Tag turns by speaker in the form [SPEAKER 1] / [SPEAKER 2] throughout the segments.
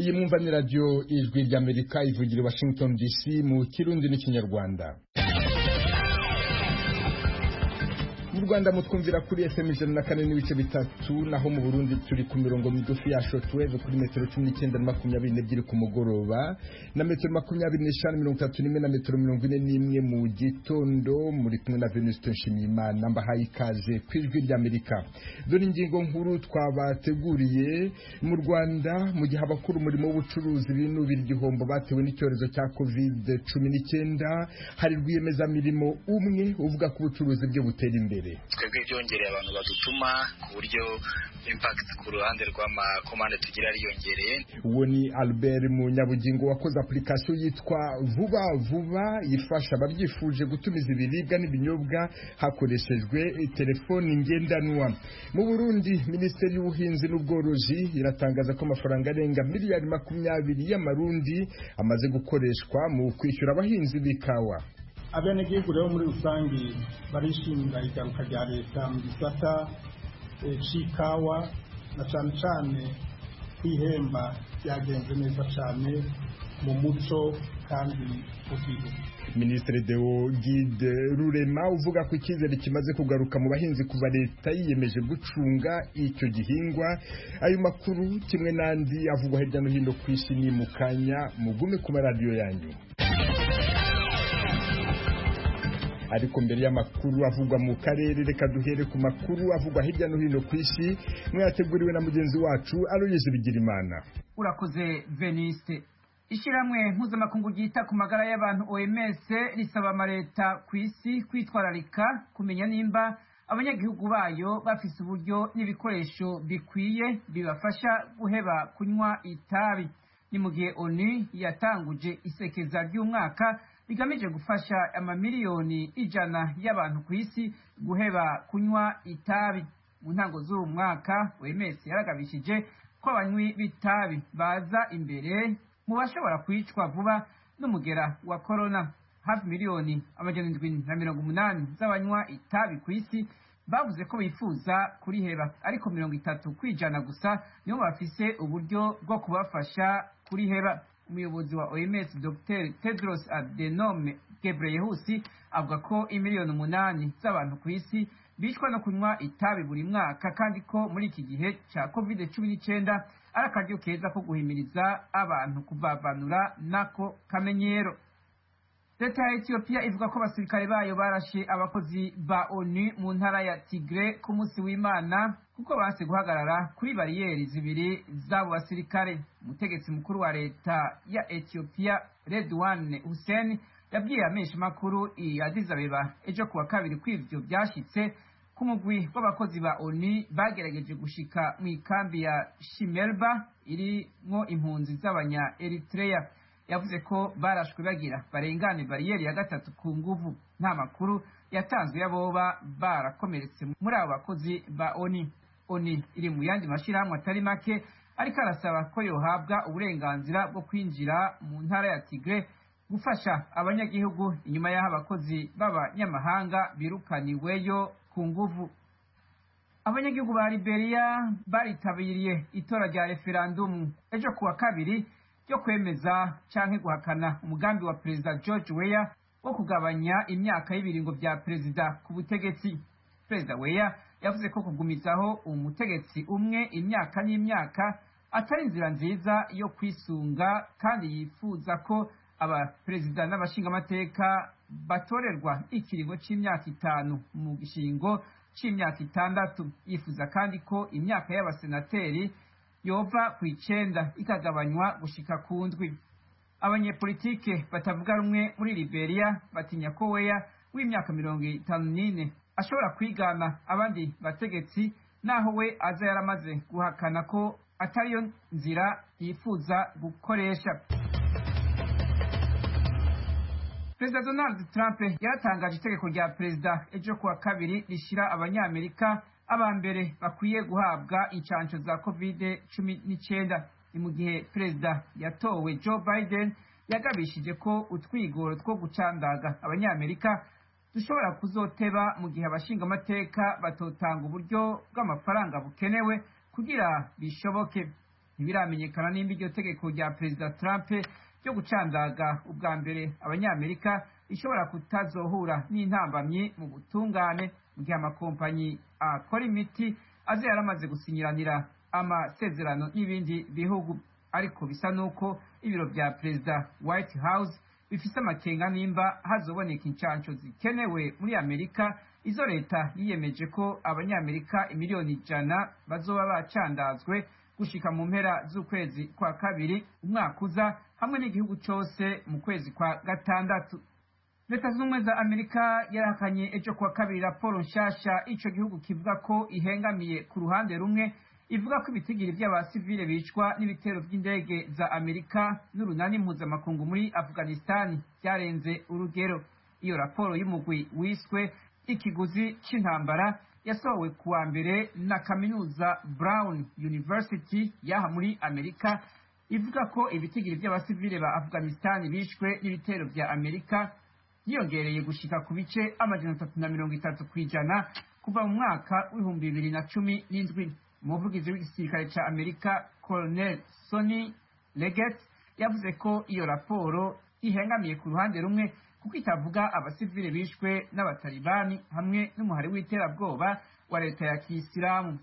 [SPEAKER 1] iyi mwumva ni radio ijwi ry'Amerika ivugira i Washington DC mu Kirundi n'ikinyarwanda. Mu Rwanda mutwumvira kuri FM 104.3 naho mu Burundi turi ku mirongo migufi ya shortwave kuri metero 19 na 22 ku mugoroba na metero 25 na metero 41 mu gitondo. Muri kumwe na Venuste Nshimiyimana mbahaye ikaze kwijwi ry'Amerika. Dore ingingo nkuru twabateguriye. Mu Rwanda mu gihe abakuru umurimo w'ubucuruzi binubira igihombo batewe n'icyorezo cya COVID-19 hari rwiyemezamirimo umwe uvuga ko ubucuruzi bwe butera imbere.
[SPEAKER 2] Twebwe byongereye abantu badutuma ku buryo impact ku ruhande rw'amakomande tugira riyongereye.
[SPEAKER 1] Uwo ni Albert Munyabugingo wakoze application yitwa Vuba Vuba ifasha ababyifuje gutumiza ibiribwa n'ibinyobwa hakoreshejwe telefoni ngendanwa. Mu Burundi Minisiteri y'Ubuhinzi n'Ubworozi iratangaza ko amafaranga arenga miliyari 20 y'amarundi amaze gukoreshwa mu kwishyura abahinzi b'ikawa.
[SPEAKER 3] Abenegihugu rero muri rusangi barishimira igaruka rya leta mu gisata c'ikawa na cane kwihemba byagenze neza cyane mu muco kandi ugiye.
[SPEAKER 1] Ministre Deo Guide Rurema uvuga ko icyizere kimaze kugaruka mu bahinzi kuva leta yiyemeje gucunga icyo gihingwa. Ayo makuru kimwe nandi avugwa hirya no hino ku isi ni mukanya mugume ku radio yanyu. Ariko mbere y'amakuru avugwa mu karere reka duhere ku makuru avugwa hirya no hino ku isi mwateguriwe na mugenzi wacu Aloyse Bigirimana.
[SPEAKER 4] Urakoze Veniste. Ishiramwe mpuzamakungu ryita ku magara y'abantu OMS risaba amaleta ku isi kwitwararika kumenya nimba abanyagihugu bayo bafise uburyo n'ibikoresho bikwiye bibafasha guheba kunywa itabi. Ni mu gihe ONU yatanguje isekeza ry'umwaka bigamije gufasha amamiliyoni 100 y'abantu ku isi guheba kunywa itabi. Mu ntango z'uyu mwaka OMS yaragabishije ko abanywi b'itabi baza imbere mu bashobora kwicwa vuba n'umugera wa corona. Hafi miliyoni 780 z'abanywa itabi ku isi bavuze ko bifuza kuriheba, ariko 30% gusa nibo bafise uburyo bwo kubafasha kuriheba. Umuyobozi wa OMS Dr. Tedros Adhanom Ghebreyesus avuga ko imiliyoni 8 z'abantu ku isi bicwa no kunywa itabi buri mwaka, kandi ko muri iki gihe cya COVID-19 ari akaryo keza ko guhimiriza abantu kuvavanura nako kamenyero. Leta ya Ethiopia ivuga ko abasirikare bayo barashe abakozi ba ONU mu ntara ya Tigray ku munsi w'Imana kuko base guhagarara kuri bariyeri zibiri z'abo basirikare. Umutegetsi mukuru wa leta ya Ethiopia Redwan Hussein yabwiye amesha makuru i Addis Abeba ejo kuwa kabiri kw'ivyo byashitse ku mugwi w'abakozi ba ONU bagerageje gushika mu ikambi ya Shimelba iri mwo impunzi z'abanya Eritrea. Yavuze ko barashwe bagira barengane bariyeri ya gatatu ku nguvu. Nta makuru yatanzwe y'aboba barakomeretse muri abo bakozi ba ONU. ONU iri mu yandi mashirahamwe atari make ariko arasaba ko yohabwa uburenganzira bwo kwinjira mu ntara ya Tigray gufasha abanyagihugu inyuma y'aho abakozi b'abanyamahanga birukaniweyo ku nguvu. Abanyagihugu ba Liberia baritabiriye itora rya referendum ejo kuwa kabiri yo kwemeza canke guhakana umugambi wa President George Weah wo kugabanya imyaka y'ibiringo bya President ku butegetsi. President Weah yavuze ko kugumizaho umutegetsi umwe imyaka n'imyaka atari inzira nziza yo kwisunga, kandi yifuza ko aba President n'abashinga amateka batorerwa ikiringo c'imyaka 5 mu gishingo c'imyaka 6. Yifuza kandi ko imyaka y'abasenateri yova ku 9 ikagabanywa gushika ku 7. Abanyepolitike batavuga rumwe muri Liberia batinya ko Weah w'imyaka 54 ashobora kwigana abandi bategetsi, naho we aza yaramaze guhakana ko atariyo nzira yifuza gukoresha. Perezida Donald Trump yaratangaje itegeko rya perezida ejo kuwa kabiri rishira abanyamerika abambere bakwiye guhabwa incanco za COVID-19. Ni mu gihe perezida yatowe Joe Biden yagabishije ko utwigoro two gucandaga abanyamerika dushobora kuzoteba mu gihe abashinga amateka batotanga uburyo bw'amafaranga bukenewe kugira bishoboke. ntibiramenyekana nimba iryo tegeko rya perezida Trump ryo gucandaga ubwa mbere abanyamerika ishobora kutazohura n'intambamyi mu butungane mu gihe amakompanyi akora imiti aze yaramaze gusinyiranira amasezerano n'ibindi bihugu. Ariko bisa nuko ibiro vya perezida White House bifise amakenga nimba hazoboneka incanco zikenewe muri Amerika, izo leta yiyemeje ko abanyamerika imiliyoni 100 bazoba bacandazwe gushika mu mpera z'ukwezi kwa kabiri umwaka uza, hamwe n'igihugu cose mu kwezi kwa gatandatu. Leta z'ubumwe za Amerika yarahakanye ejo kwa kabiri raporo nshasha ico gihugu kivuga ko ihengamiye ku ruhande rumwe, ivuga ko ibitigiri by'abasivile bicwa n'ibitero by'indege za Amerika n'urunani mpuzamakungu muri Afghanistan byarenze urugero. Iyo raporo y'umugwi wiswe ikiguzi c'intambara yasohowe kuwa mbere na kaminuza Brown University yaha muri Amerika, ivuga ko ibitigiri by'abasivile ba Afghanistan bishwe n'ibitero bya Amerika yiyongereye gushika ku bice 330% kuva mu mwaka w'ibihumbi 2017. Umuvugizi w'igisirikare ca Amerika Colonel Sonny Leggett yavuze ko iyo raporo ihengamiye ku ruhande rumwe kuko itavuga abasivile bishwe n'abatalibani hamwe n'umuhari w'iterabwoba wa leta ya Kiyisilamu.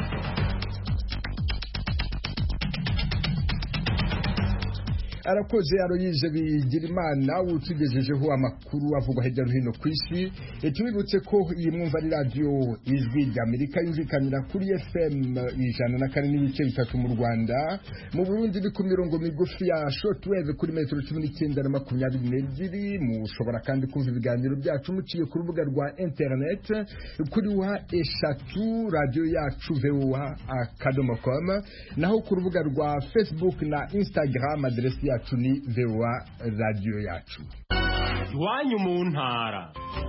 [SPEAKER 1] Arakoze Aloyize Bigirimana utugejejeho amakuru avugwa hirya no hino ku isi. Tubibutse ko iyi mwumva ari radio Ijwi ry'Amerika yumvikanira kuri FM 104.3 mu Rwanda, mu Burundi ni ku mirongo migufi ya shortwave kuri metero 19 na 22. Mushobora kandi kumva ibiganiro byacu muciye ku rubuga rwa internet kuri wa eshatu radio yacu voa.com, naho ku rubuga rwa Facebook na Instagram adresi yacu ni VOA radio yacu.
[SPEAKER 5] Iwanyu mu ntara.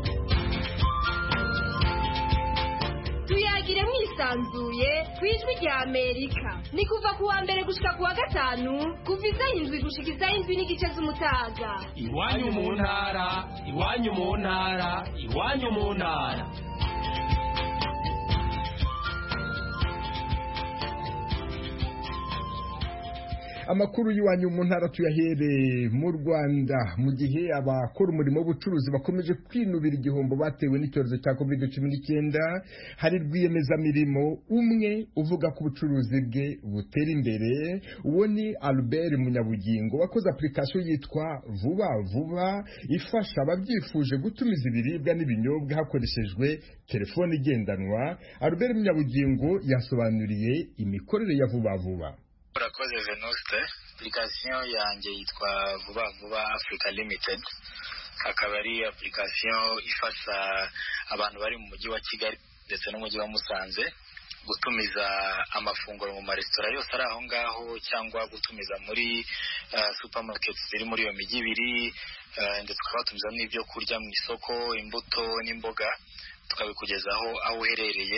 [SPEAKER 6] Tuyagire mwisanzuye kwijwi rya Amerika. Ni kuva kuwa mbere gushika kuwa gatanu, kuva izayindwi gushika izayindwi n'igice z'umutaga.
[SPEAKER 5] Iwanyu mu ntara, iwanyu mu ntara, iwanyu mu ntara.
[SPEAKER 1] Amakuru y'Iwanyu mu ntara tuyahere mu Rwanda, mu gihe abakora umurimo w'ubucuruzi bakomeje kwinubira igihombo batewe n'icyorezo cya COVID-19. Hari rwiyemezamirimo umwe uvuga ko ubucuruzi bwe butera imbere. Uwo ni Albert Munyabugingo wakoze application yitwa Vuba Vuba ifasha ababyifuje gutumiza ibiribwa n'ibinyobwa hakoreshejwe telefone igendanwa. Albert Munyabugingo yasobanuriye imikorere ya Vuba Vuba.
[SPEAKER 2] Urakoze Venuste. Application yanjye yitwa Vuba Vuba Africa Limited, akaba ari application ifasha abantu bari mu mujyi wa Kigali ndetse n'umujyi wa Musanze gutumiza amafunguro mu maresitora yose ari aho ngaho, cyangwa gutumiza muri supermarkets ziri muri iyo mijyi ibiri, ndetse tukabatumiza n'ibyo kurya mu isoko, imbuto n'imboga, tukabikugezaho aho uherereye,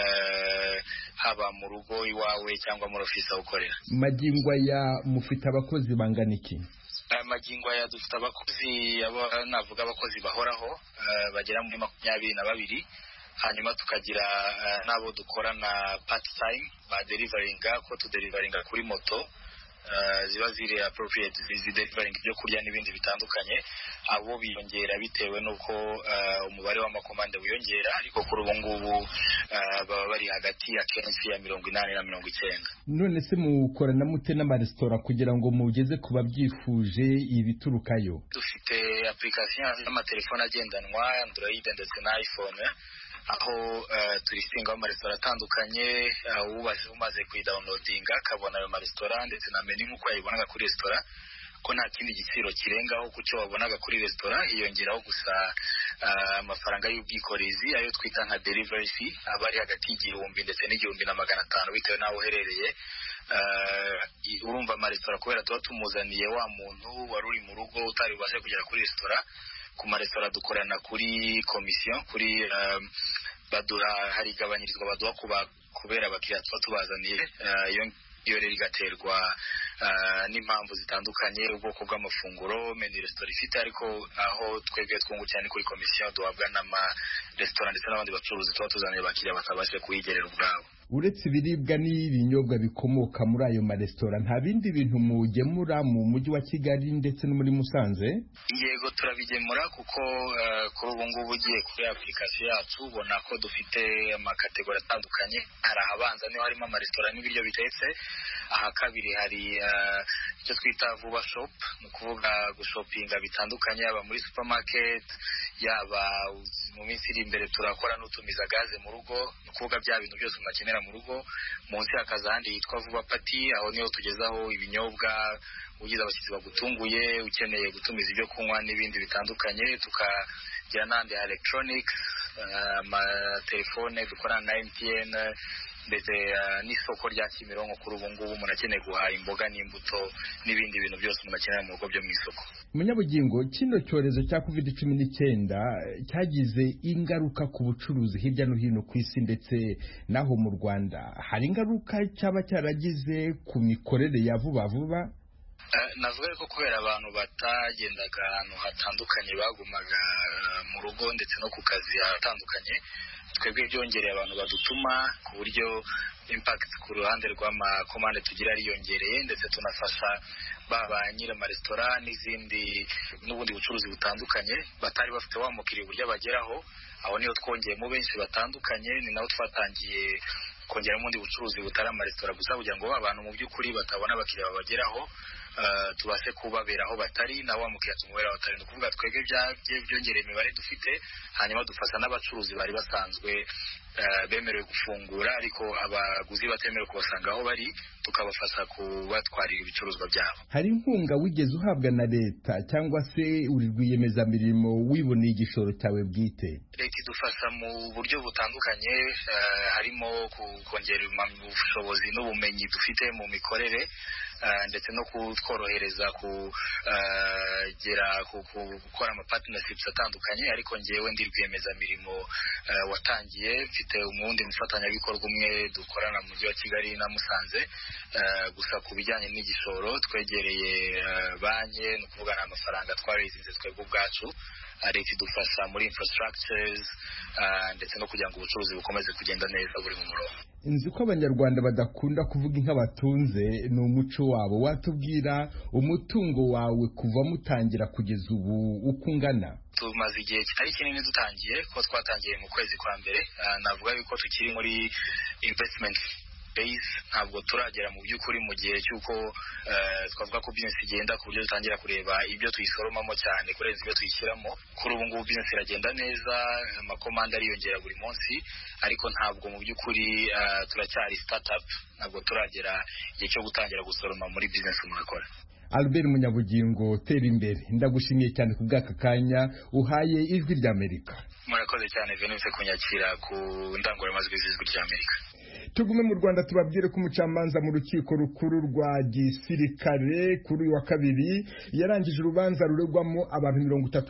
[SPEAKER 2] haba mu rugo iwawe cyangwa muri office aho ukorera.
[SPEAKER 1] Magingo ya mufite abakozi bangana iki?
[SPEAKER 2] Magingo ya dufite abakozi navuga abakozi bahoraho bagera muri 22, hanyuma tukagira nabo dukorana part time ba deliveringa, ko tudeliveringa kuri moto ziba ziri appropriate delivering byo kurya n'ibindi bitandukanye. Abo biyongera bitewe nuko umubare w'amakomande wiyongera, ariko kuri ubu ngubu baba bari hagati ya kenshi ya 80 na 90.
[SPEAKER 1] None se mukorana mute n'amaresitora kugira ngo mugeze ku babyifuje ibiturukayo?
[SPEAKER 2] Dufite application y'amatelefone agendanwa Android ndetse na iPhone, aho turisinga mu maresitora atandukanye. Umaze kuyidownloadinga akabona ayo maresitora ndetse na menu nk'uko yayibonaga kuri resitora, ko nta kindi giciro kirengaho ku cyo wabonaga kuri resitora, hiyongeraho gusa amafaranga y'ubwikorezi ayo twita nka delivery fee, aba ari hagati y'igihumbi ndetse n'1,500 bitewe n'aho uherereye. Urumva amaresitora kubera tuba tumuzaniye wa muntu wari uri mu rugo utari bubashe kugera kuri resitora. Ku maresitora dukorana kuri komisiyo, kuri baduha hari igabanyirizwa baduha kubera abakiriya tuba tubazaniye. Iyo rero igaterwa n'impamvu zitandukanye, ubwoko bw'amafunguro menu resitora ifite, ariko aho twebwe twungukira ni kuri komisiyo duhabwa n'amaresitora ndetse n'abandi bacuruzi tuba tuzaniye abakiriya batabashe kuyigerera ubwabo.
[SPEAKER 1] uretse ibiribwa n'ibinyobwa bikomoka muri ayo maresitora nta bindi bintu mugemura mu mujyi wa Kigali ndetse no muri Musanze?
[SPEAKER 2] Yego turabigemura kuko kuri ubu ngubu ugiye kuri application yacu ubona ko dufite amakategori atandukanye. Hari ahabanza niho harimo amaresitora n'ibiryo bitetse, aha kabiri hari icyo twita Vuba Shop, ni ukuvuga gushopinga bitandukanye yaba muri supermarket, yaba mu minsi iri imbere turakora n'utumiza gaze mu rugo, ni ukuvuga bya bintu byose unakenera mu rugo. Munsi hakaza ahandi yitwa Vuba Party, aho niho tugezaho ibinyobwa ugize abashyitsi bagutunguye, ukeneye gutumiza ibyo kunywa n'ibindi bitandukanye. Tukagira n'andi electronics, amatelefone dukorana na MTN, ndetse n'isoko rya Kimironko kuri ubu ngubu umuntu akeneye guhaha imboga n'imbuto n'ibindi bintu byose umuntu akenera mu rugo byo mu isoko.
[SPEAKER 1] Munyabugingo, kino cyorezo cya COVID-19 cyagize ingaruka ku bucuruzi hirya no hino ku isi ndetse naho mu Rwanda. Hari ingaruka cyaba cyaragize ku mikorere ya Vuba Vuba?
[SPEAKER 2] Navuga ko kubera abantu batagendaga ahantu hatandukanye, bagumaga mu rugo ndetse no ku kazi hatandukanye, twebwe byongereye abantu badutuma, ku buryo impact ku ruhande rw'amakomande tugira ariyongereye, ndetse tunafasha baba nyiri amaresitora n'ubundi bucuruzi butandukanye batari bafite wa mukiriya uburyo bageraho. Aho niho twongeyemo benshi batandukanye, ni naho twatangiye kongeramo ubundi bucuruzi butari amaresitora gusa, kugira ngo abantu mu by'ukuri batabona abakiriya babageraho, tubase kubabera aho batari na wa mukiriya tumubera batari. Ni ukuvuga twebwe byongereye imibare dufite, hanyuma dufasha n'abacuruzi bari basanzwe bemerewe gufungura ariko abaguzi batemerewe kubasanga aho bari, tukabafasha kubatwarira ibicuruzwa byabo.
[SPEAKER 1] Hari inkunga wigeze uhabwa na leta cyangwa se uri rwiyemezamirimo wiboneye igishoro cyawe bwite?
[SPEAKER 2] Leta idufasha mu buryo butandukanye, harimo kongera ubushobozi n'ubumenyi dufite mu mikorere, ndetse no kutworohereza gukora amapartnerships atandukanye. Ariko ngewe ndi rwiyemezamirimo watangiye, mfite umundi mufatanyabikorwa umwe dukorana mu mujyi wa Kigali na Musanze. Gusa ku bijyanye n'igishoro twegereye banki, ni ukuvuga amafaranga twarizinze twebwe ubwacu. Leta idufasha muri infrastructures ndetse no kugira ngo ubucuruzi bukomeze kugenda neza buri mu murongo.
[SPEAKER 1] Nzi ko Abanyarwanda badakunda kuvuga inka batunze, ni umuco wabo. Watubwira umutungo wawe kuva mutangira kugeza ubu uko ungana?
[SPEAKER 2] Tumaze igihe kitari kinini dutangiye, ko twatangiye mu kwezi kwa mbere. Navuga yuko tukiri muri investment phase, ntabwo turagera mu by'ukuri mu gihe cy'uko twavuga ko business igenda ku buryo dutangira kureba ibyo tuyisoromamo cyane kurenza ibyo tuyishyiramo. Kuri ubu ngubu business iragenda neza, amakomande ariyongera buri munsi, ariko ntabwo mu by'ukuri turacyari startup, ntabwo turagera igihe cyo gutangira gusoroma muri business umuntu akora.
[SPEAKER 1] Albert Munyabugingo, tera imbere. Ndagushimiye cyane ku bw'aka kanya uhaye Ijwi ry'Amerika.
[SPEAKER 2] Murakoze cyane Venise kunyakira ku ndangururamajwi z'Ijwi ry'Amerika.
[SPEAKER 1] Tugume mu Rwanda tubabwire ko umucamanza mu rukiko rukuru rwa gisirikare kuri uyu wa kabiri yarangije urubanza ruregwamo abantu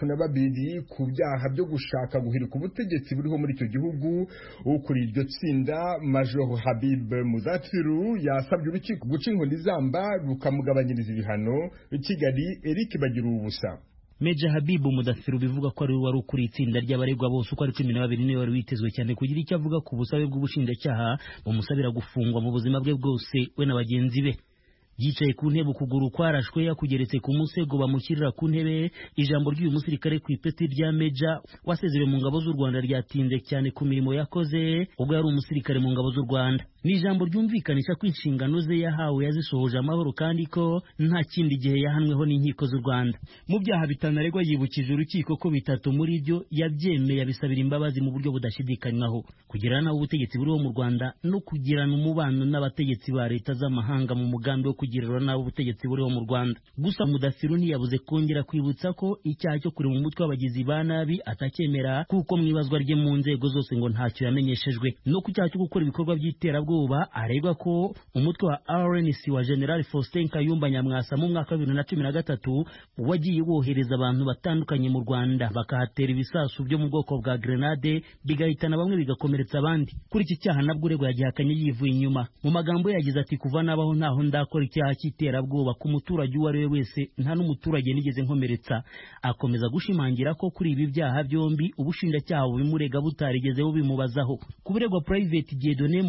[SPEAKER 1] 32 ku byaha byo gushaka guhirika ubutegetsi buriho muri icyo gihugu. Ukuri iryo tsinda Major Habib Mudathiru yasabye urukiko guca inkoni zamba rukamugabanyiriza ibihano. Kigali, Eric Bagiruwubusa.
[SPEAKER 7] Major Habib Mudathiru bivuga ko ari wari ukuri itsinda ry'abaregwa bose uko ari 12 niwe wari witezwe cyane kugira icyo avuga ku busabe bw'ubushinjacyaha bumusabira gufungwa mu buzima bwe bwose we na bagenzi be. Yicaye ku ntebe ukuguru kwarashwe yakugeretse ku musego bamushyirira ku ntebe. Ijambo ry'uyu musirikare ku ipeti rya Major wasezerewe mu ngabo z'u Rwanda ryatinze cyane ku mirimo yakoze ubwo yari umusirikare mu ngabo z'u Rwanda. Ni ijambo ryumvikanisha ko inshingano ze yahawe yazisohoje amahoro kandi ko nta kindi gihe yahanweho n'inkiko z'u Rwanda. Mu byaha bitanaregwa yibukije urukiko ko bitatu muri byo yabyemeye abisabira imbabazi mu buryo budashidikanywaho: kugirana nawe ubutegetsi buriho mu Rwanda no kugirana umubano n'abategetsi ba leta z'amahanga mu mugambi wo kugirira nawe ubutegetsi buriho mu Rwanda. Gusa Mudathiru ntiyabuze kongera kwibutsa ko icyaha cyo kurema umutwe w'abagizi ba nabi atacyemera kuko mwibazwa rye mu nzego zose ngo ntacyo yamenyeshejwe. No ku cyaha cyo gukora ibikorwa by'iterabwoba aregwa ko umutwe wa RNC wa General Faustin Kayumba Nyamwasa mu mwaka wa 2013 wagiye wohereza abantu batandukanye mu Rwanda bakahatera ibisasu byo mu bwoko bwa grenade bigahitana bamwe bigakomeretsa abandi. Kuri iki cyaha nabwo uregwa yagihakanye yivuye inyuma. Mu magambo yagize ati kuva nabaho ntaho ndakora icyaha cy'iterabwoba ku muturage uwo ari we wese, nta n'umuturage nigeze nkomeretsa. Akomeza gushimangira ko kuri ibi byaha byombi ubushinjacyaha bubimurega butarigeze bubimubazaho. Ku buregwa Private Dieudonné Muhire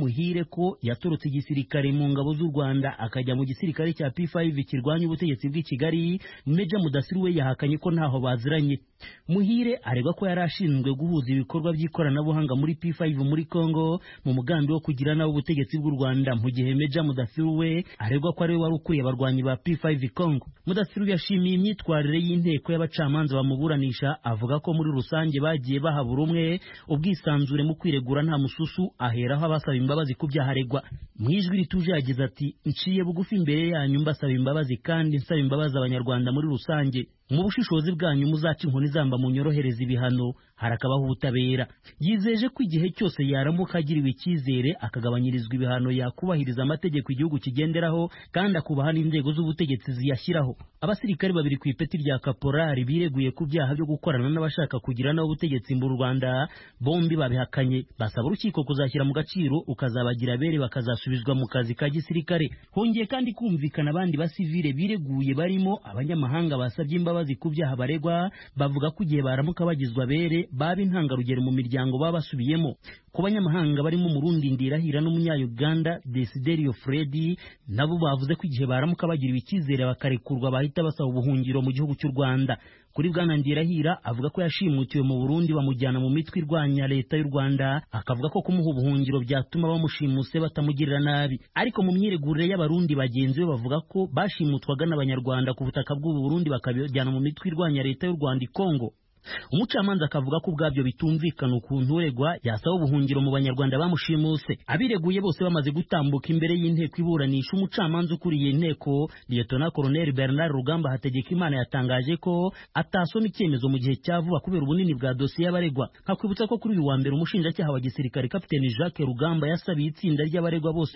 [SPEAKER 7] ko yatorotse igisirikare mu ngabo z'u Rwanda akajya mu gisirikare cya P5 kirwanya ubutegetsi bw'i Kigali. Meja Mudasiru we yahakanye ko ntaho baziranye. Muhire aregwa ko yari ashinzwe guhuza ibikorwa by'ikoranabuhanga muri P5 muri Congo mu mugambi wo kugira nabo ubutegetsi bw'u Rwanda, mu gihe Meja Mudasiru we aregwa ko ari we wari ukuriye abarwanyi ba P5 Congo. Mudasiru yashimiye imyitwarire y'inteko y'abacamanza bamuburanisha, avuga ko muri rusange bagiye bahabura umwe ubwisanzure mu kwiregura nta mususu, aheraho abasaba imbabazi ku byaha aregwa. Mu ijwi rituje yagize ati, nciye bugufi imbere yanyu mbasaba imbabazi kandi nsaba imbabazi abanyarwanda muri rusange. Mu bushishozi bwanyu muzaca inkoni zamba munyorohereza ibihano, harakabaho ubutabera. Yizeje ko igihe cyose yaramuka agiriwe icyizere akagabanyirizwa ibihano yakubahiriza amategeko igihugu kigenderaho kandi akubaha n'inzego z'ubutegetsi ziyashyiraho. Abasirikare babiri ku ipeti rya kaporari bireguye ku byaha byo gukorana n'abashaka kugira nabo ubutegetsi mu Rwanda, bombi babihakanye, basaba urukiko kuzashyira mu gaciro ukazabagira bere bakazasubizwa mu kazi ka gisirikare. Hongeye kandi kumvikana abandi basivile bireguye barimo abanyamahanga basabye imbabazi ku byaha baregwa, bavuga ko igihe baramuka bagizwa bere baba intangarugero mu miryango baba basubiyemo. Ku banyamahanga barimo Murundi Ndirahira n'umunya-Uganda Desiderio Fredi, nabo bavuze ko igihe baramuka bagiriwe icyizere bakarekurwa bahita basaba ubuhungiro mu gihugu cy'u Rwanda. Kuri Bwana Ndirahira avuga ko yashimutiwe mu Burundi bamujyana mu mitwe irwanya leta y'u Rwanda, akavuga ko kumuha ubuhungiro byatuma bamushimuse batamugirira nabi. Ariko mu myiregurire y'abarundi bagenzi be bavuga ko bashimutwaga n'abanyarwanda ku butaka bw'u Burundi bakabijyana mu mitwe irwanya leta y'u Rwanda i Kongo. Umucamanza akavuga ko ubwabyo bitumvikana ukuntu uregwa yasaba ubuhungiro mu banyarwanda bamushimuse. Abireguye bose bamaze gutambuka imbere y'inteko iburanisha, umucamanza ukuriye inteko Lieutenant Colonel Bernard Rugamba Hategekimana yatangaje ko atasoma icyemezo mu gihe cya vuba kubera ubunini bwa dosiye y'abaregwa. Nkakwibutsa ko kuri uyu wa mbere umushinjacyaha wa gisirikare Kapiteni Jacques Rugamba yasabiye itsinda ry'abaregwa bose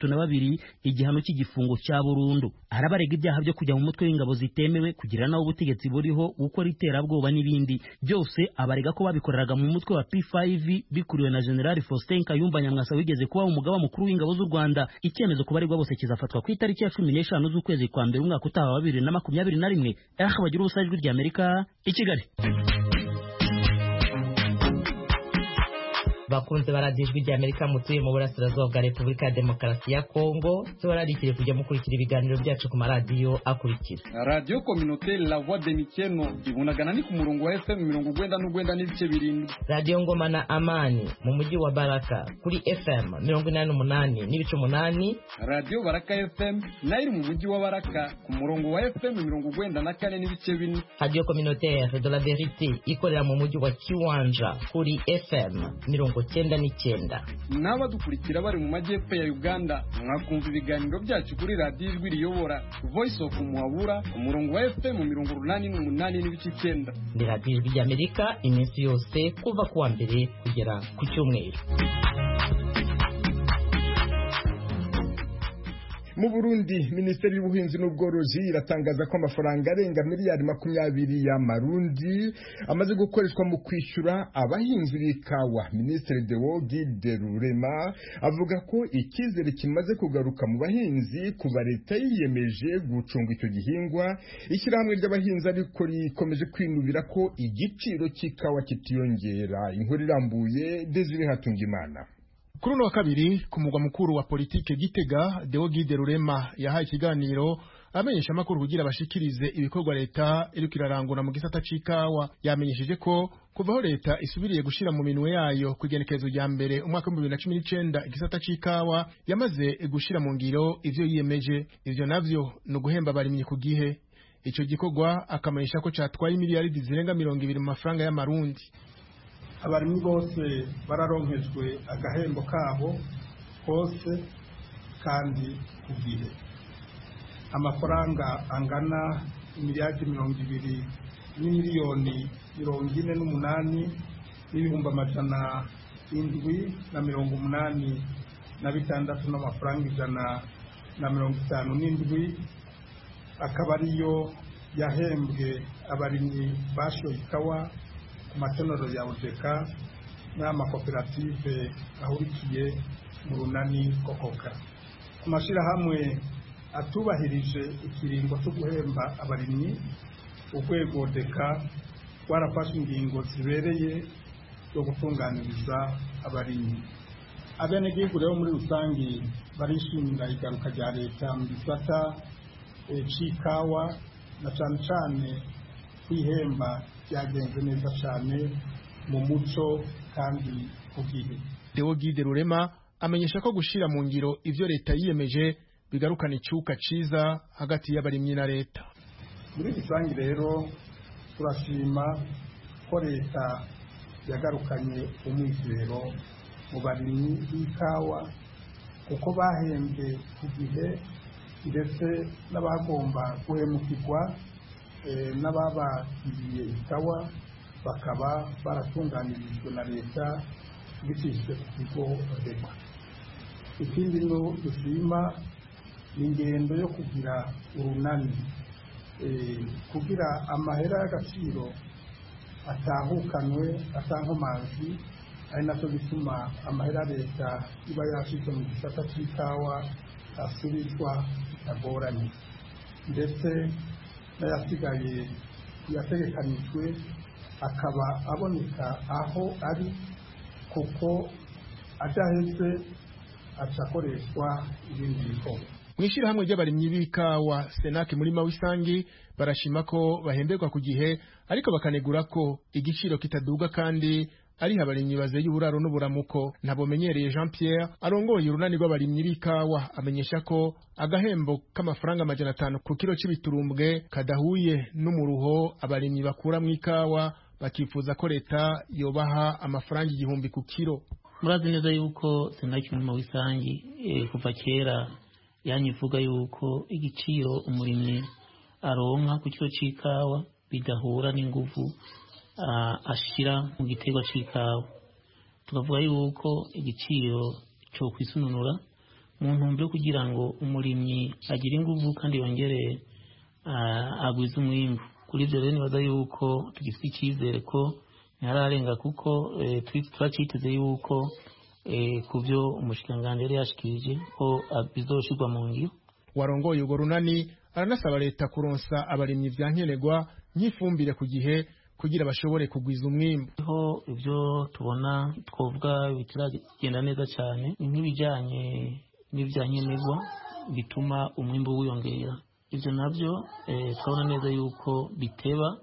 [SPEAKER 7] 32 igihano cy'igifungo cya burundu. Arabarega ibyaha byo kujya mu mutwe w'ingabo zitemewe, kugira naho ubutegetsi buriho, gukora iterabwoba n'ibindi. Byose abarega ko babikoreraga mu mutwe wa P5 bikuriwe na General Faustin Kayumba Nyamwasa wigeze kuba umugaba mukuru w'ingabo z'u Rwanda. Icyemezo ku baregwa bose kizafatwa ku itariki ya 15 z'ukwezi kwa mbere umwaka utaha wa 2021. Bagira ubusajwi rya Amerika i Kigali.
[SPEAKER 8] Bakunze baradijwe rya Amerika mutuye mu burasirazuba bwa Repubulika ya Demokarasi ya Kongo, tubararikire kujya mukurikira ibiganiro byacu ku maradiyo akurikira:
[SPEAKER 9] Radio Communautaire La Voix de Mikeno ibunagana ni ku murongo wa FM 99.7,
[SPEAKER 8] Radio Ngoma na Amani mu mujyi wa Baraka kuri FM 88.8,
[SPEAKER 9] Radio Baraka FM nayo mu mujyi wa Baraka ku murongo wa FM 94.4,
[SPEAKER 8] Radio Communautaire de la Vérité ikorera mu mujyi wa Kiwanja kuri FM 99.
[SPEAKER 9] N'abadukurikira bari mu majyepfo ya Uganda mwakumva ibiganiro byacu kuri Radio Ijwi Riyobora Voice of Muhabura ku murongo wa FM 88.9.
[SPEAKER 8] Ni Radio Ijwi Amerika iminsi yose kuva kuwa mbere kugera ku cyumweru.
[SPEAKER 1] Mu Burundi, Minisiteri y'Ubuhinzi n'Ubworozi iratangaza ko amafaranga arenga miliyari 20 y'amarundi amaze gukoreshwa mu kwishyura abahinzi b'ikawa. Minisitiri Deo Guide Rurema avuga ko icyizere kimaze kugaruka mu bahinzi kuba leta yiyemeje gucunga icyo gihingwa. Ishyirahamwe ry'abahinzi ariko rikomeje kwinubira ko igiciro cy'ikawa kitiyongera. Inkuru irambuye Desire Hatungimana.
[SPEAKER 10] Kuri uno wa kabiri ku mugwa mukuru wa politike Gitega, Deo Guide Rurema yahaye ikiganiro amenyesha amakuru kugira bashikirize ibikorwa leta iriko irarangura mu gisata c'ikawa. Yamenyesheje ko kuvaho leta isubiriye gushira mu minwe yayo kwigenekerezo rya mbere umwaka wa 2019 igisata c'ikawa yamaze gushira mu ngiro ivyo yiyemeje. Ivyo navyo no guhemba abarimyi ku gihe. Ico gikorwa akamenyesha ko catwaye miliyaridi zirenga 20 mu mafaranga y'amarundi.
[SPEAKER 3] Abarimyi bose bararonkejwe agahembo kabo kose kandi ku gihe. Amafaranga angana miliyari 20 n'imiliyoni 48 n'ibihumbi 786 n'amafaranga 157 akaba ariyo yahembwe abarimyi bashoye ikawa matonero ya Udeka n'amakoperative ahurikiye mu runani kokoka. Ku mashirahamwe atubahirije ikiringo cyo guhemba abarimyi, urwego Udeka warafashe ingingo zibereye zo gutunganiriza abarimyi. abenegihugu rero muri rusange barishimira igaruka rya leta mu gisata c'ikawa na cane cane kwihemba byagenze neza cyane mu muco kandi ku gihe.
[SPEAKER 10] Deogide Rurema amenyesha ko gushira mu ngiro ivyo leta yiyemeje bigarukana icyuka ciza hagati y'abarimyi na leta.
[SPEAKER 3] Muri rusange rero turashima ko leta yagarukanye umwizero mu barimyi b'ikawa kuko bahembwe ku gihe ndetse n'abagomba guhemukirwa n'ababakiriye ikawa bakaba baratunganirijwe na leta bicishije ku kigo REMA. Ikindi no dushima ni ingendo yo kugira urunani kugira amahera y'agaciro atahukanwe atankomanzi, ari nacyo bituma amahera leta iba yashize mu gisata cy'ikawa asubizwa bitagoranye, ndetse n'ayasigaye yategekanijwe akaba aboneka aho ari kuko adaheze acakoreshwa ibindi bikorwa.
[SPEAKER 10] Mwishirahamwe ry'abarimyi b'ikawa Senake muri Mawisangi barashima ko bahemberwa ku gihe, ariko bakanegura ko igiciro kitaduga kandi ari abarimyi bazeye uburaro n'uburamuko. Ntabomenyereye Jean Pierre arongoye urunani rw'abarimyi b'ikawa amenyesha ko agahembo k'amafaranga 500 ku kilo c'ibiturumbwe kadahuye n'umuruho abarimyi bakura mu ikawa, bakifuza ko leta yobaha amafaranga 1000 ku kilo.
[SPEAKER 7] Murazi neza yuko Senake muri Mawisangi kuva kera yanyivuga yuko igiciro umurimyi aronka ku kilo c'ikawa bidahura n'inguvu ashira mu gitego c'ikawa. Tukavuga yuko igiciro cyo kwisununura mu ntumbero kugira ngo umurimyi agire inguvu kandi yongere agwize umwimbu. Kuri ivyo rero nibaza yuko tugifite icyizere ko ntararenga kuko turaciteze yuko kuvyo umushikanganje yari yashikije ko bizoshirwa mu ngiro.
[SPEAKER 10] Warongoye ugo runani aranasaba leta kuronsa abarimyi vyankenerwa nk'ifumbire ku gihe kugira bashobore kugwiza umwimbu.
[SPEAKER 7] Ho ivyo tubona twovuga bitiragenda neza cyane nk'ibijanye n'ivyankenerwa bituma umwimbu wiyongera. Ivyo navyo twabona neza yuko biteba.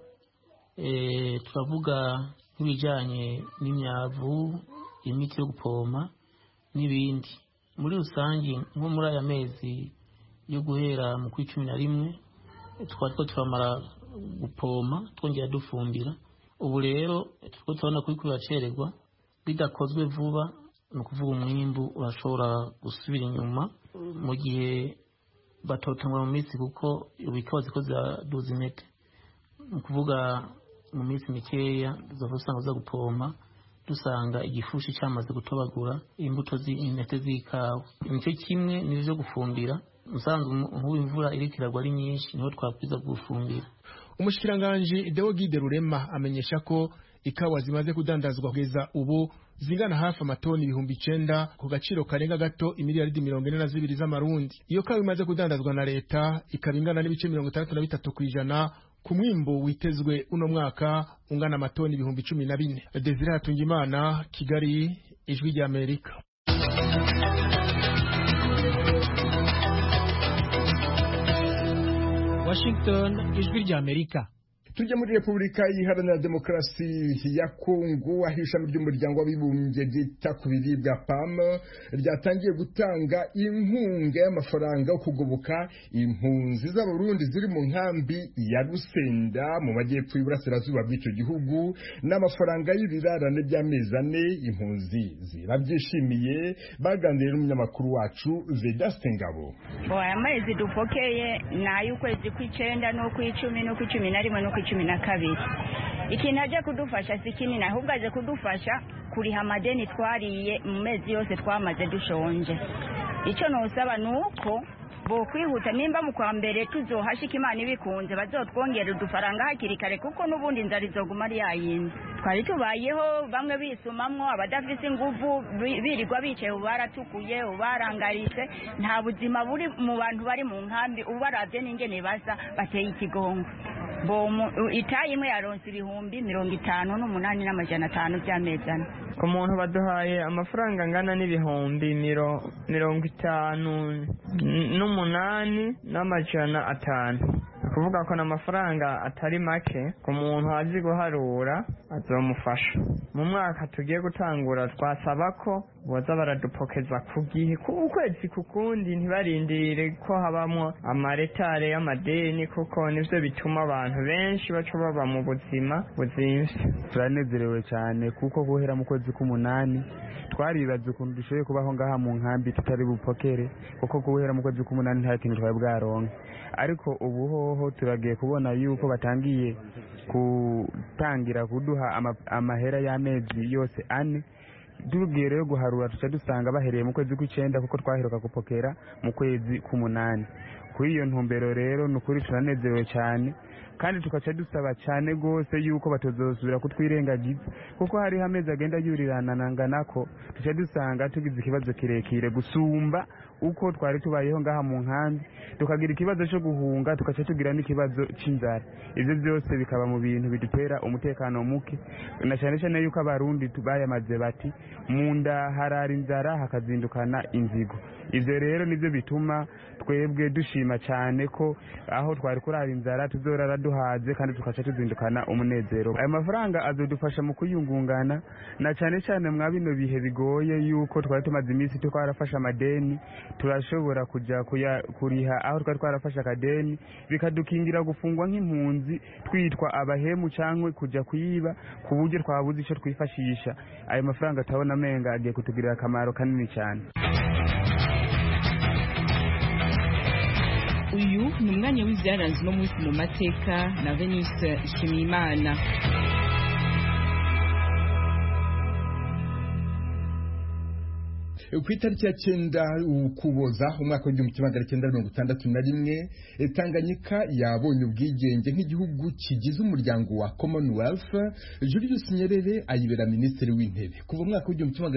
[SPEAKER 7] Turavuga nk'ibijanye n'imyavu, imiti yo gupoma n'ibindi. Muri rusangi nko muri aya mezi yo guhera mu 11 twariko turamara gupoma twongera dufumbira. Ubu rero tubona ko biracererwa bidakozwe vuba, no kuvuga umwimbu urashobora gusubira inyuma mu gihe batotangwa mu minsi kuko ubikawa zikoza dozinete. Mu kuvuga mu minsi mikeya uzasanga za gupoma dusanga igifushi cyamaze gutobagura imbuto z'intete z'ikawa. Nicyo kimwe n'ivyo gufumbira, usanga nk'imvura irikiragwa ari nyinshi niho twakwiza gufumbira.
[SPEAKER 10] Umushikiranganje Deogide Rurema amenyesha ko ikawa zimaze kudandazwa kugeza ubu zingana hafi amatoni 9,000 ku gaciro karenga gato imiliyaridi 42 z'amarundi. Iyo kawa imaze kudandazwa na leta ikabingana n'ibice 63% ku mwimbo witezwe uno mwaka ungana amatoni 14,000. Desire Hatungimana, Kigali, Ijwi rya Amerika.
[SPEAKER 11] Washington, Ijwi rya Amerika.
[SPEAKER 1] Tujya muri Repubulika Iharanira Demokarasi ya Kongo, aho ishami ry'umuryango w'abibumbye ryita ku biribwa PAM ryatangiye gutanga inkunga y'amafaranga yo kugoboka impunzi z'Abarundi ziri mu nkambi ya Rusenda mu majyepfo y'Iburasirazuba bw'icyo gihugu, n'amafaranga y'ibirarane by'amezi 4. Impunzi zirabyishimiye, baganiriye n'umunyamakuru wacu Vedaste Ngabo.
[SPEAKER 12] Amezi dupokeye n'ay'ukwezi kw'icenda no kw'icumi no kw'icumi na rimwe no 12. Ikintu aje kudufasha si kinini, ahubwo aje kudufasha kuriha amadeni twariye mu mezi yose twamaze dushonje. Icyo nosaba nuko bo kwihuta, nimba mu kwa mbere tuzohashika Imana ibikunze bazotwongera udufaranga hakiri kare, kuko n'ubundi inzara izoguma ari yayindi. Twari tubayeho bamwe bisumamwo, abadafise inguvu birirwa bicaye, ubaratukuye ubarangaritse, nta buzima buri mu bantu bari mu nkambi. Ubaravye n'ingene basa bateye ikigongo. itayi imwe yaronse ibihumbi 58,500 by'amezi ane.
[SPEAKER 13] Ku muntu baduhaye amafaranga angana n'ibihumbi 58,500, kuvuga ko n'amafaranga atari make ku muntu azi guharura azomufasha. Mu mwaka tugiye gutangura twasaba ko boza baradupokeza ku gihe ukwezi kukundi, ntibarindire ko habamwo amaretare y'amadeni, kuko nivyo bituma abantu benshi baca baba mu buzima buzimvye.
[SPEAKER 14] Turanezerewe cyane kuko guhera mu kwezi k'umunani twaribaza ukuntu dushoboye kubaho ngaha mu nkambi tutari bupokere, kuko guhera mu kwezi k'umunani nta kintu twari bwaronke, ariko ubu hoho turagiye kubona yuko batangiye gutangira kuduha amahera y'amezi yose ane. Tugiye rero guharura tuca dusanga bahereye mu kwezi kw'icenda, kuko twaheruka gupokera mu kwezi k'umunani. Kuri iyo ntumbero rero nukuri turanezerewe cyane, kandi tukaca dusaba cyane rwose yuko batozosubira kutwirengagiza, kuko hari amezi agenda yuriranana ko tuca dusanga tugize ikibazo kirekire gusumba uko twari tubayeho ngaha mu nkambi, tukagira ikibazo cyo guhunga, tukaca tugira n'ikibazo c'inzara. Ivyo byose bikaba mu bintu bidutera umutekano muke, na cyane cyane yuko abarundi bayamaze bati mu nda harara inzara hakazindukana inzigo. Ivyo rero nivyo bituma twebwe dushima cyane ko aho twari kurara inzara tuzorara duhaze, kandi tukaca tuzindukana umunezero. Ayo mafaranga azodufasha mu kuyungungana, na cyane cyane mwa bino bihe bigoye yuko twari tumaze iminsi twarafasha amadeni, turashobora kuja kuriha aho twari twarafashe akadeni, bikadukingira gufungwa nk'impunzi twitwa abahemu cyangwa kuja kuyiba, ku buryo twabuze ico twifashisha. Ayo mafaranga tabona menga agiye kutugirira akamaro kanini cyane.
[SPEAKER 15] Uyu ni umwanya w'ivyaranze no munsi mu mateka na Venise Nshimiyimana.
[SPEAKER 1] Ku itariki ya 9 Ukuboza umwaka w'1961 Tanganyika yabonye ubwigenge nk'igihugu kigize umuryango wa Commonwealth. Julius Nyerere ayibera minisitiri w'intebe. Kuva umwaka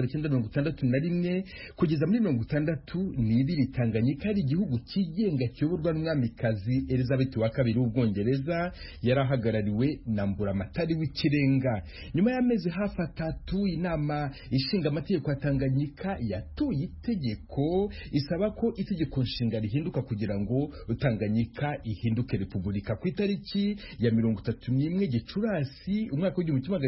[SPEAKER 1] w'1961 kugeza muri 1962 Tanganyika ari igihugu kigenga kiyoborwa n'umwamikazi Elizabeth wa kabiri w'Ubwongereza, yarahagarariwe na Mburamatari w'ikirenga. Nyuma y'amezi hafi 3 inama ishinga amategeko ya Tanganyika yatoye itegeko isaba ko itegeko nshinga rihinduka kugira ngo Tanganyika ihinduke repubulika. Ku itariki ya 31 Gicurasi umwaka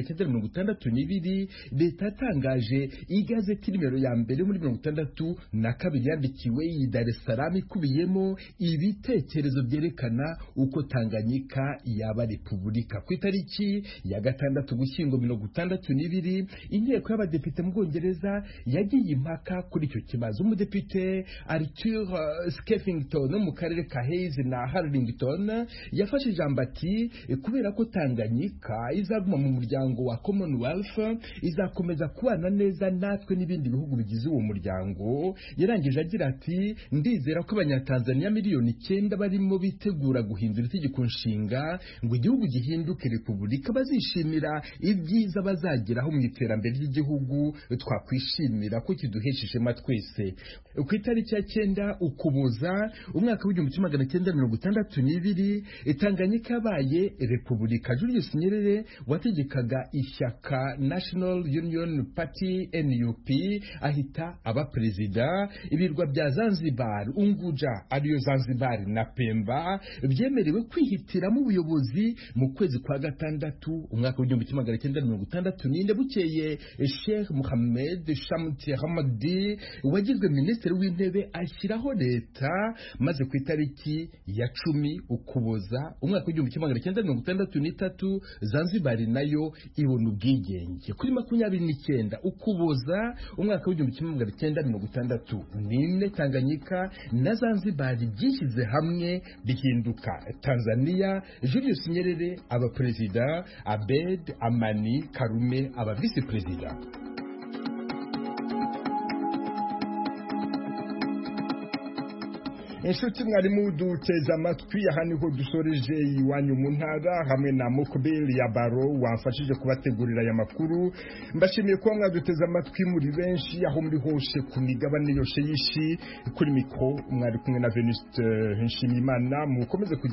[SPEAKER 1] w'1962 leta yatangaje igazeti nimero ya mbere muri 1962 yandikiwe i Dar es Salaam ikubiyemo ibitekerezo byerekana uko Tanganyika yaba repubulika. Ku itariki ya 6 Ugushyingo 1962 inteko y'abadepite mu Bwongereza yagiye impaka kuri icyo kibazo. Umudepite Arthur Skeffington mu karere ka Hayes na Harlington yafashe ijambo ati kubera ko Tanganyika izaguma mu muryango wa Commonwealth izakomeza kubana neza natwe n'ibindi bihugu bigize uwo muryango. Yarangije agira ati ndizera ko abanyatanzania miliyoni 9 barimo bitegura guhindura itegeko nshinga ngo igihugu gihinduke repubulika bazishimira ibyiza bazageraho mu iterambere ry'igihugu, twakwishimira ko kiduhesha ishema twese. Ku itariki ya 9 Ukuboza umwaka w'1962 Tanganyika yabaye repubulika. Julius Nyerere wategekaga ishyaka National Union Party NUP ahita aba perezida. Ibirwa bya Zanzibar, Unguja ariyo Zanzibar na Pemba byemerewe kwihitiramo ubuyobozi mu kwezi kwa gatandatu umwaka w'1964. Bukeye Sheikh Mohammed Shamti Hamadi wagizwe minisitiri w'intebe ashyiraho leta, maze ku itariki ya 10 Ukuboza umwaka w'1963 Zanzibar nayo ibona ubwigenge. Kuri 29 Ukuboza umwaka w'1964 Tanganyika na Zanzibar byishyize hamwe bihinduka Tanzania. Julius Nyerere aba perezida, Abed Amani Karume aba vice perezida. Inshuti mwarimu duteza amatwi, aha niho dusoreje iwanyu mu ntara hamwe na Mokbel ya Baro wamfashije kubategurira aya makuru. Mbashimiye kuba mwaduteza amatwi muri benshi aho muri hose ku migabane yose y'isi. Kuri mikro mwari kumwe na Veniste Nshimiyimana. Mukomeze